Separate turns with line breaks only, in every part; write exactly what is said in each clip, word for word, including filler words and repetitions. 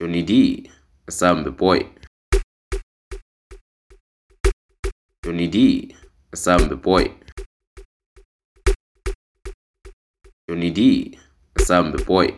Johnny D, Asambe boy. Johnny D, Asambe boy. Johnny D, Asambe boy.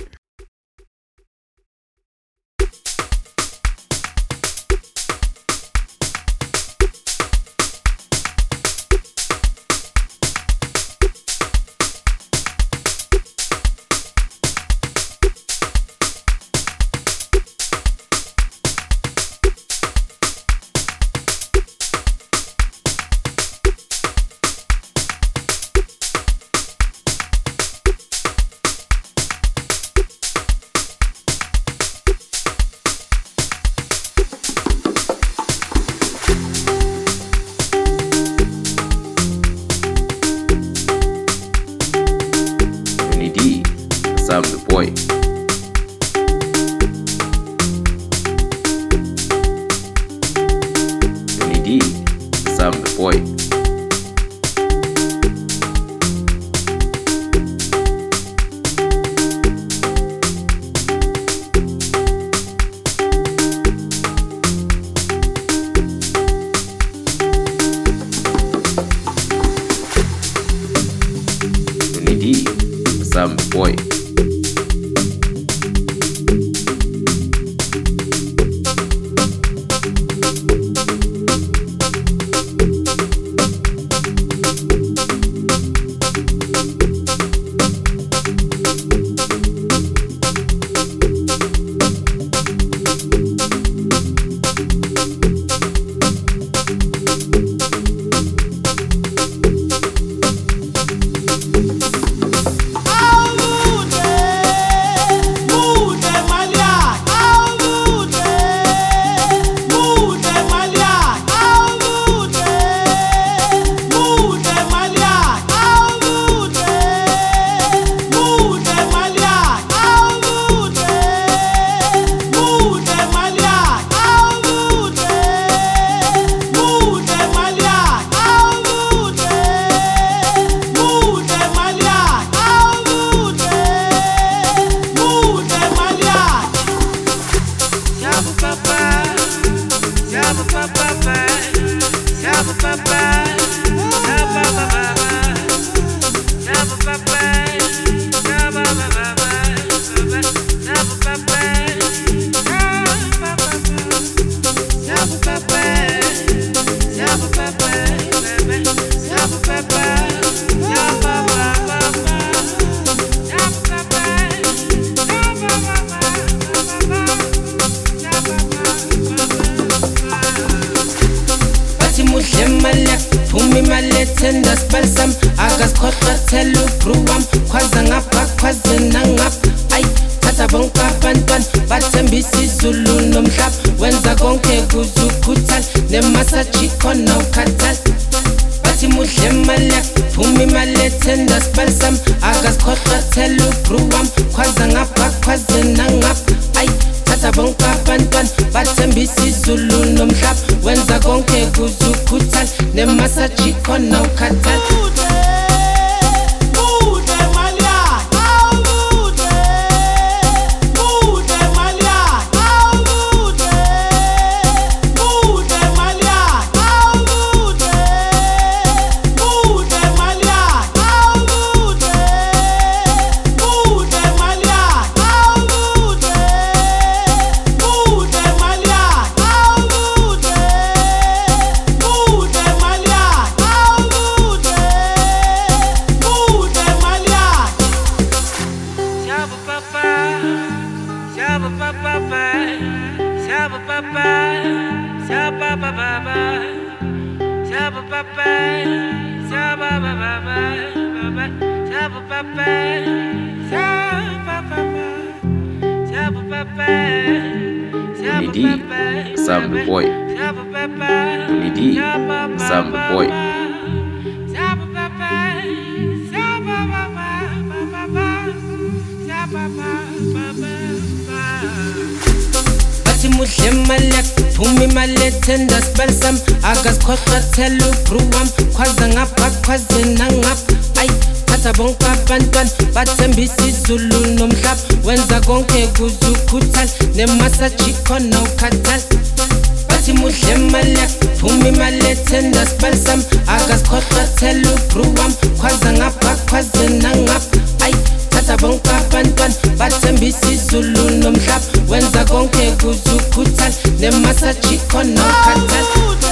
Asambe boy. Johnny D, Asambe boy. Johnny D, Asambe boy.
Tenda spelsam agas khotla telu gruwam khwaza ngapha khwaze nangapha ay thatha bonke abantwana bathembisa izulu nomhlaba wenza konke kuzukhuthala nemasaji khona ukhathala bathi muhle imali phuma imali tenda spelsam agas khotla telu gruwam khwaza ngapha khwaze nangapha ay thatha bonke abantwana bathembisa izulu nomhlaba wenza konke kuzukhuthala nemasaji khona ukhathala
Johnny D, Asambe boy. Johnny D, Asambe boy.
Bathi muhle imali phuma imali tenda spelsam agas khotla telu gruwam khwaza ngapha khwaze nangapha ay thatha bonke abantwana bathembisa izulu nomhlaba wenza konke kuze ukhuthale nemasaji khona ukhathale bathi muhle imali yakho phuma imali ethenda sibali sami akasikhohlwa thela ubru wami khwaza ngapha khwaze nangapha ayi thatha bonke abantwana bathembisa izulu nomhlaba wenza konke kuze ukhuthale nemasaji khona ukhathale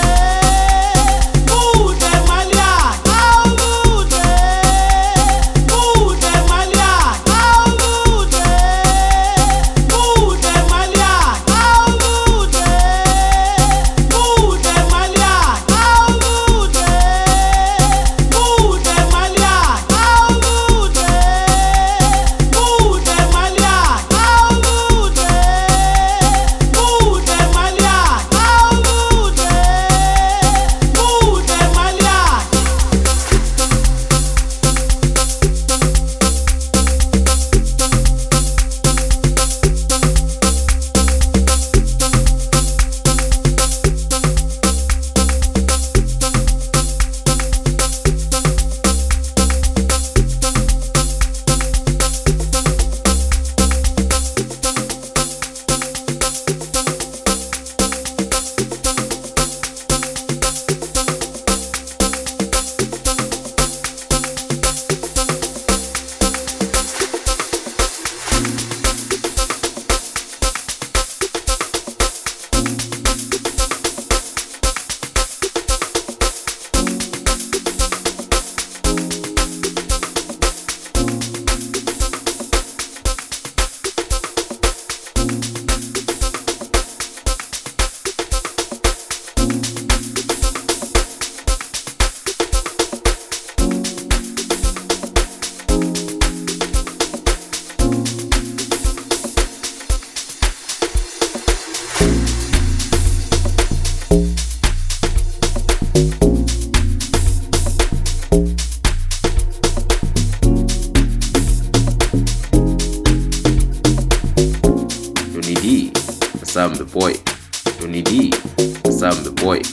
Sambe boy, Tony D, Sambe boy.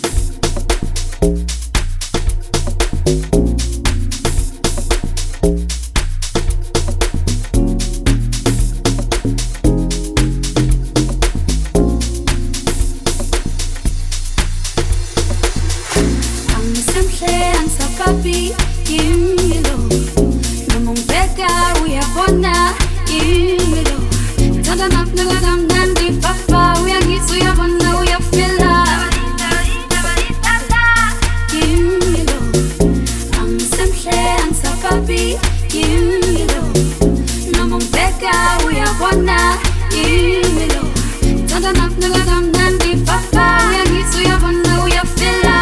Papi, dímelo, no me pega, voy a poner, dímelo. Tanda na na na na di papa, we are kids, we are gonna, we are fella. Dímelo, I'm simple and so papi, dímelo, no me pega, we are gonna, dímelo. Tanda na na na na di papa, we are kids, we are gonna, we are fella.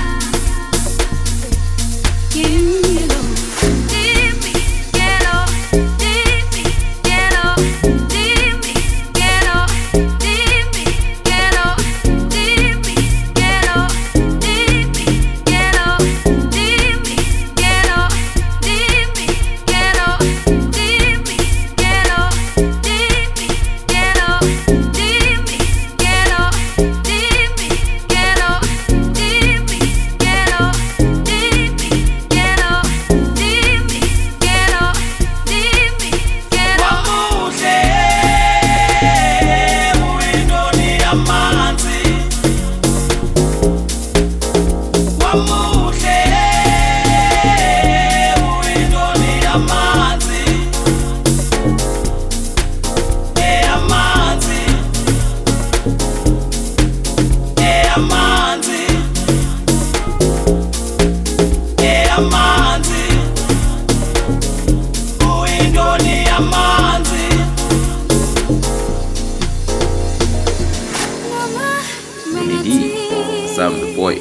Sam the boy.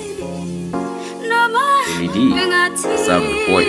Tony D, Sam the boy.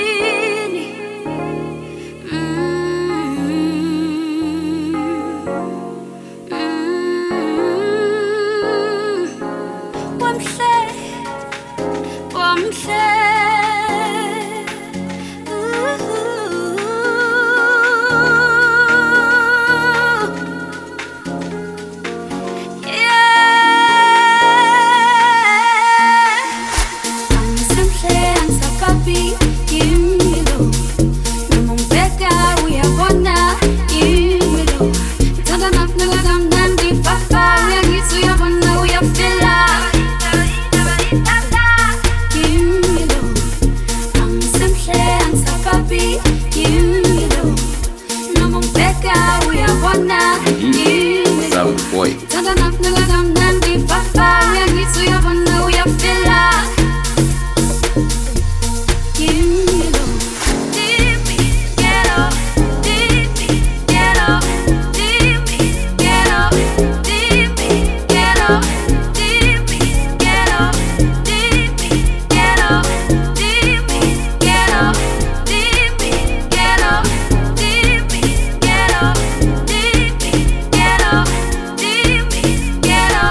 Papi, give me
boy.
Tanda nak nagadam nandi papa. Uyangitsu uyabona uyafila.
Get up.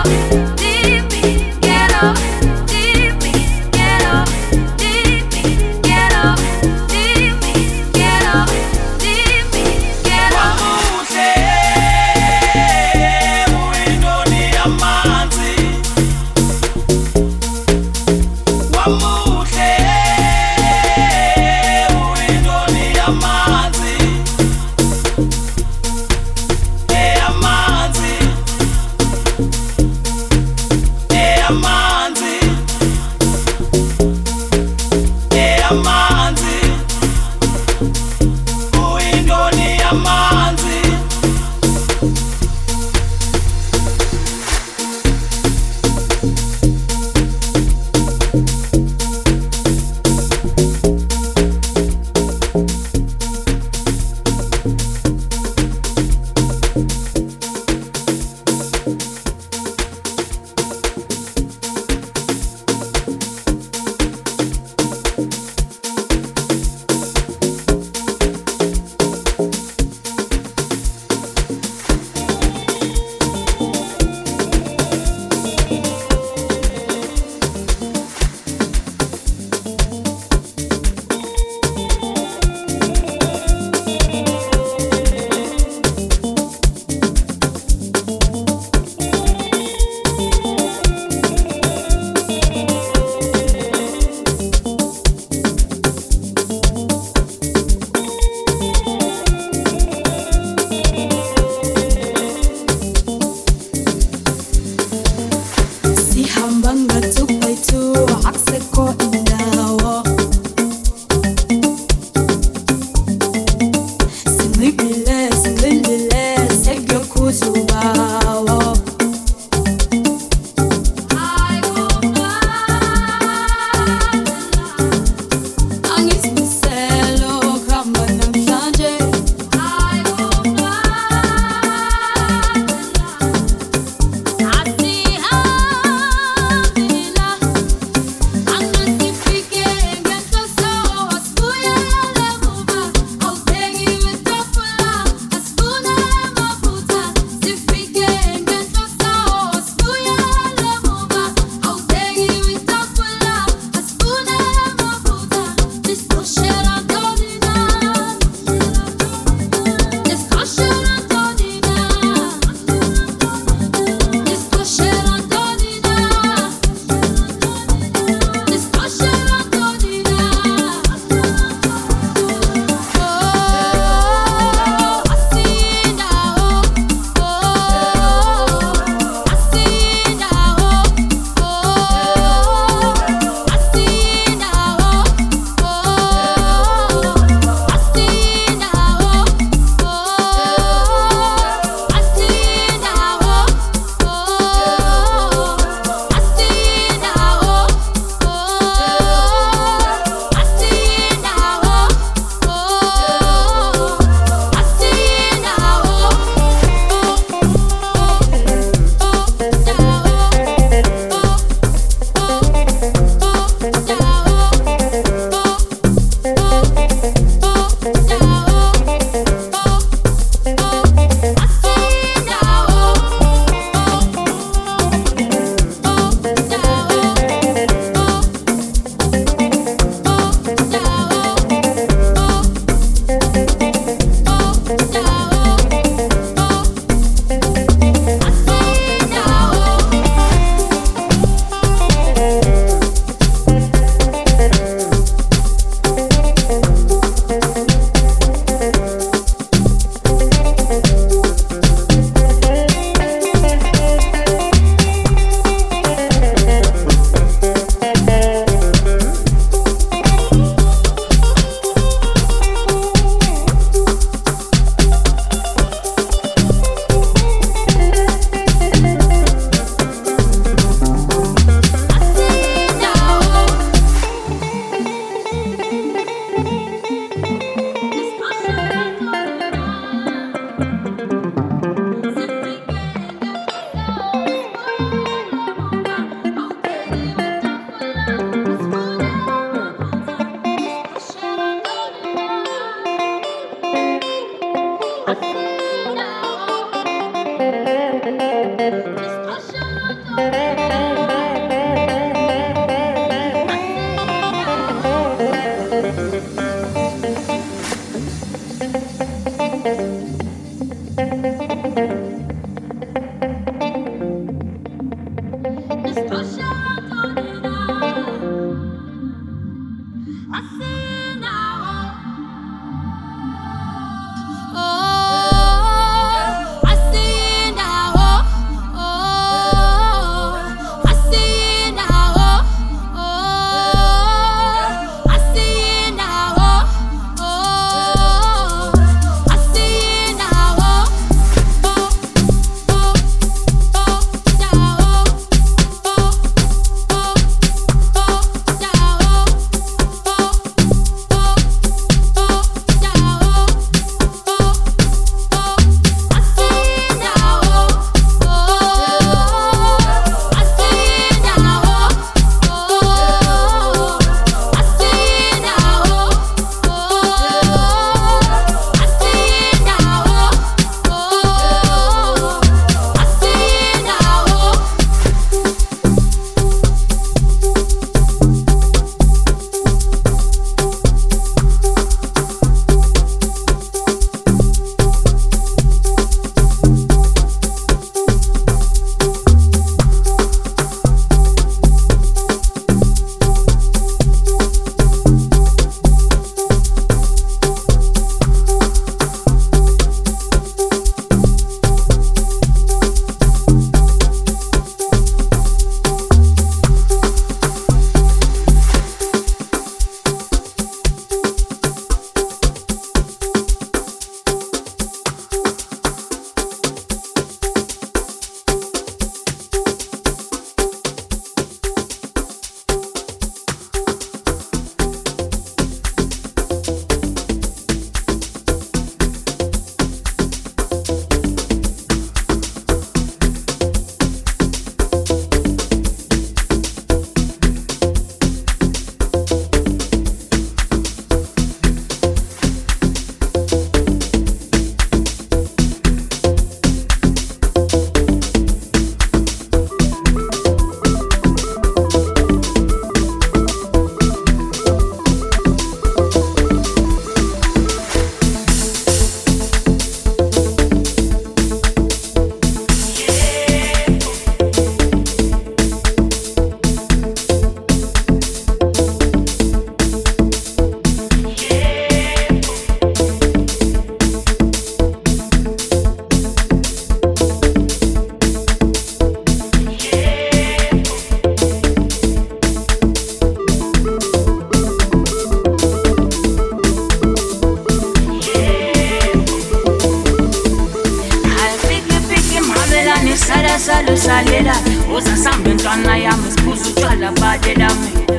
salela uzasamba intwana yami sibuza utshwala badela mina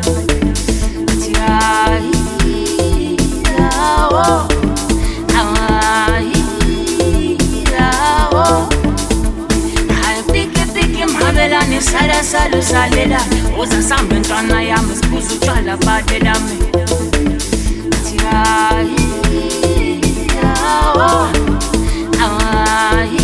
athi hayi yawo hayi yawo hayi piki piki mhabelani sala sala salela uzasamba intwana yami sibuza utshwala badela mina athi hayi yawo hayi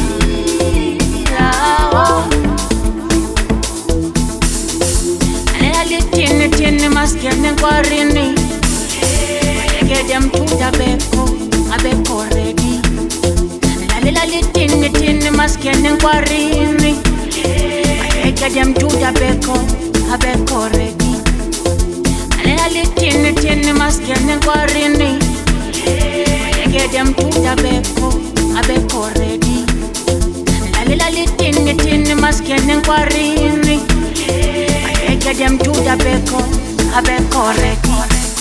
Tini tini maskene kwarini Get them to the beko Abeko ready Lali lali tini tini maskene kwarini Get them to the beko Abeko ready Lali lali tini tini maskene kwarini Get them to the beko Abeko ready Lali lali tini tini maskene kwarini Get them to the beko, a beko ready.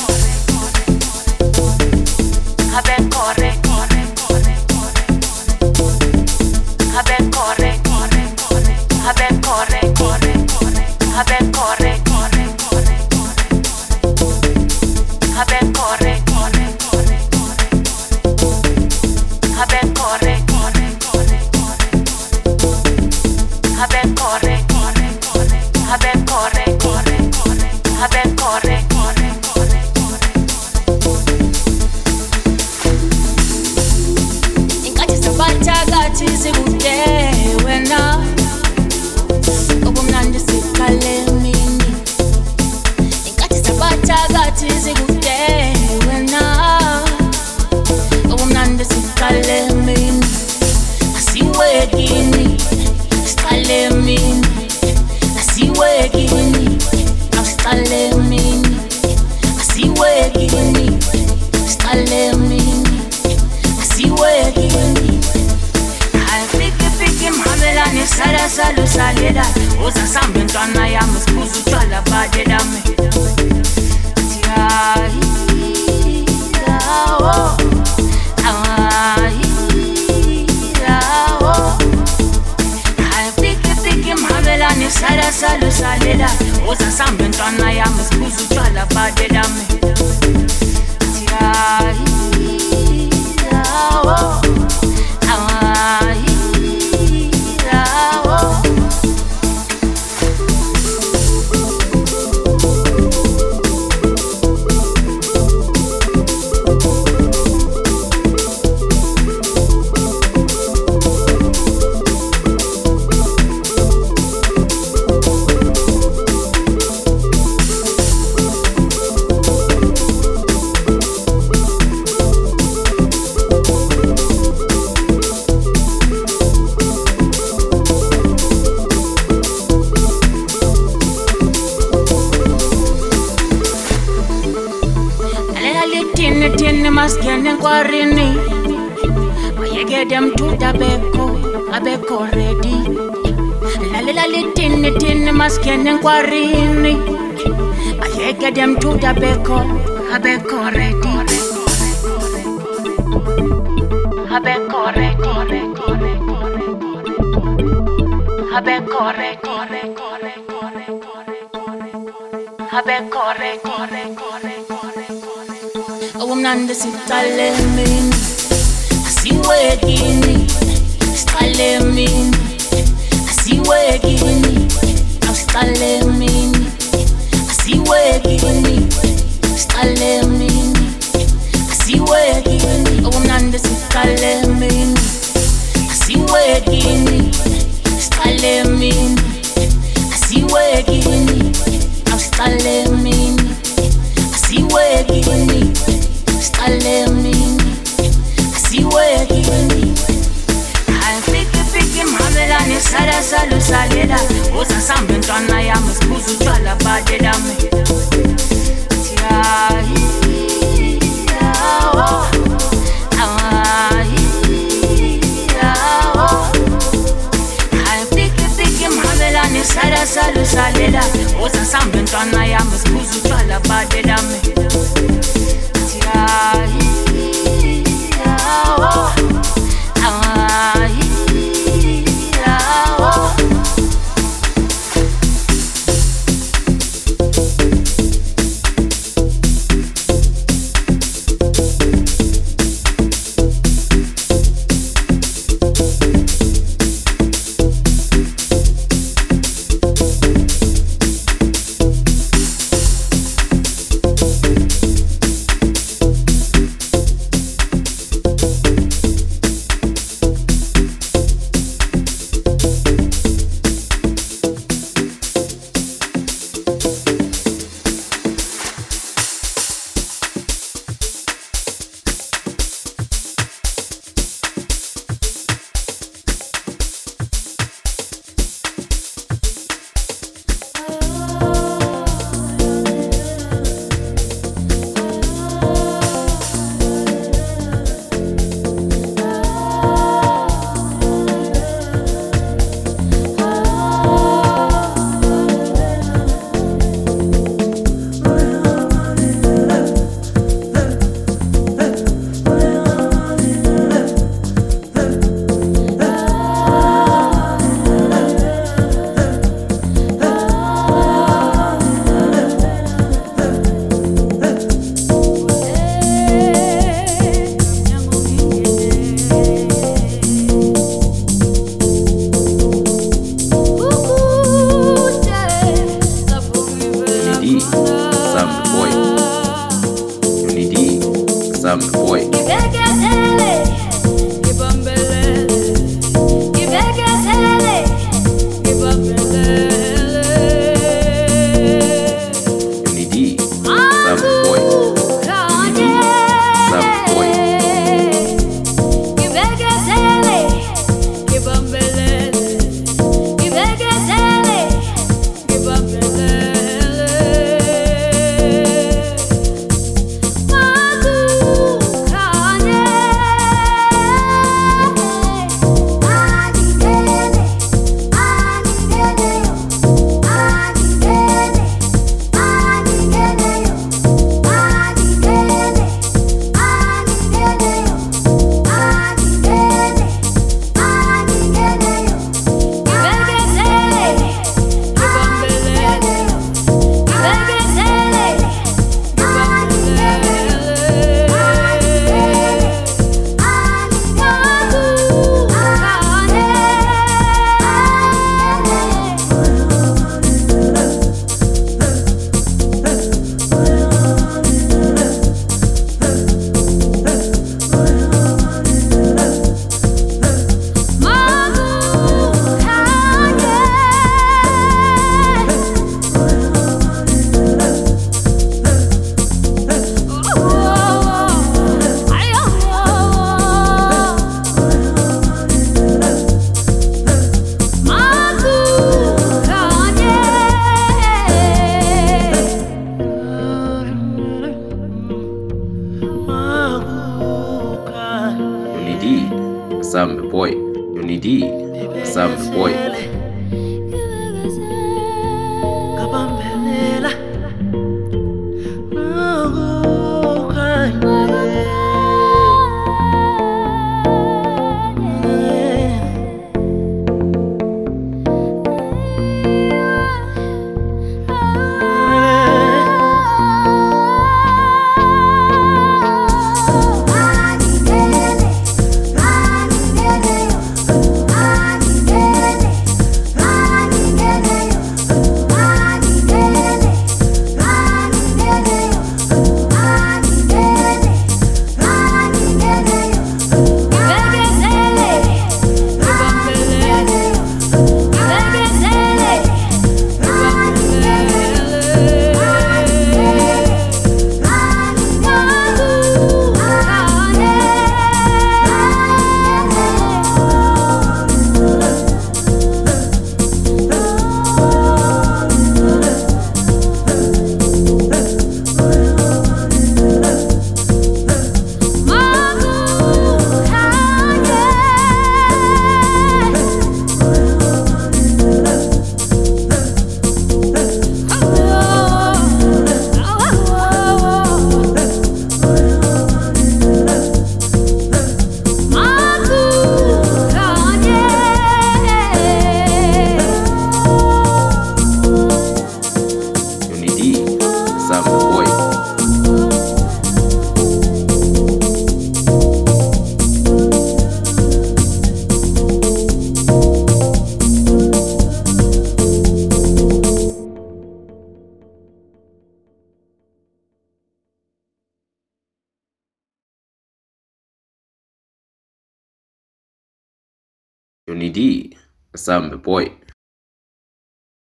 A beko ready. A beko ready. A beko ready. A beko ready. A beko ready. A beko ready. A beko ready. A beko corre, corre, corre, a ver corre, corre, corre, corre. Ingathi sabathakathi sikude wena ubumnandi salusalela uzasambe ntwana yami sibuza utshwala badelame tiyayi lawo ayi lawo hayi piki piki mhabelane sala salusalela uzasambe ntwana yami sibuza utshwala badelame tiyayi lawo maskene kwarini bayekede mthuda beko abeko ready lalela litini tini maskene kwarini bayekede mthuda beko abeko ready abeko ready abeko ready abeko ready Umnandi siqale mina asiwekini siqale mina asiwekini asiqale mina asiwekini siqale mina asiwekini umnandi siqale mina asiwekini siqale mina asiwekini asiqale mina asiwekini Stale mini, asiwekini Hayi fiki fiki mhabelane sala salusalela uzasambe ntwana yami sibuza utshwala badelame tiyayi lawo ayi lawo Hayi fiki fiki mhabelane sala salusalela uzasambe ntwana yami sibuza utshwala badelame Ayi, lawo, ayi, lawo.
boy, Johnny D, Asambe boy. Johnny D, Asambe boy.